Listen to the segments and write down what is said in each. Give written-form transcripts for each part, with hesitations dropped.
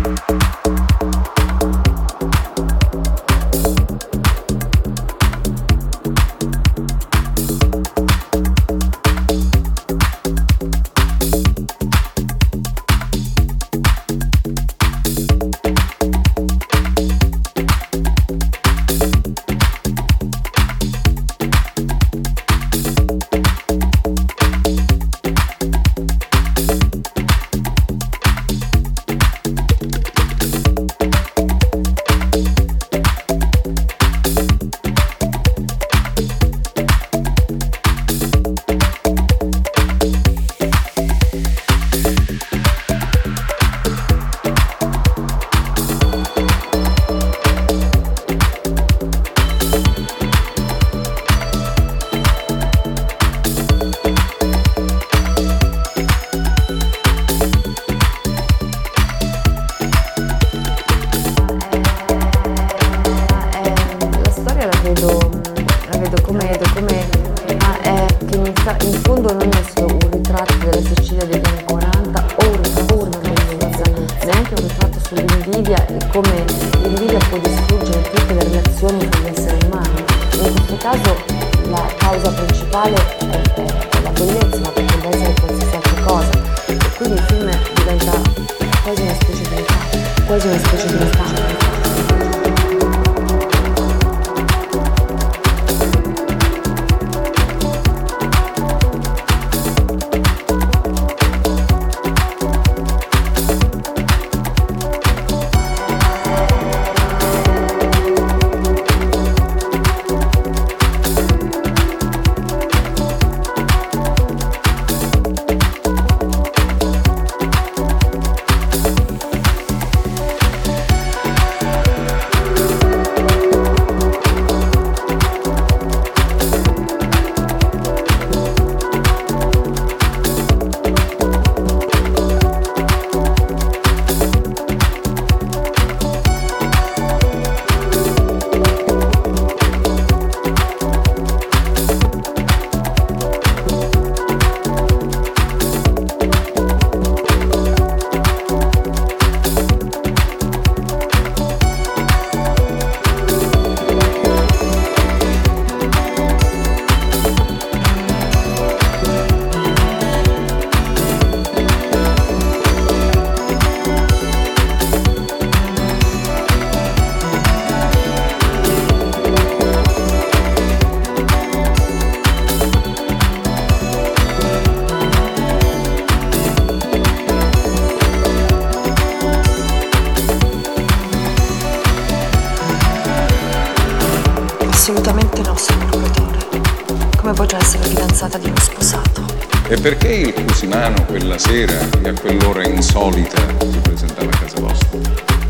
Assolutamente no, signor procuratore. Come potrà essere fidanzata di uno sposato? E perché il Cusimano quella sera e a quell'ora insolita si presentava a casa vostra?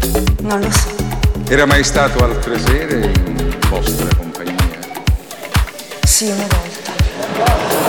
Non lo so. Era mai stato altre sere in vostra compagnia? Sì, una volta.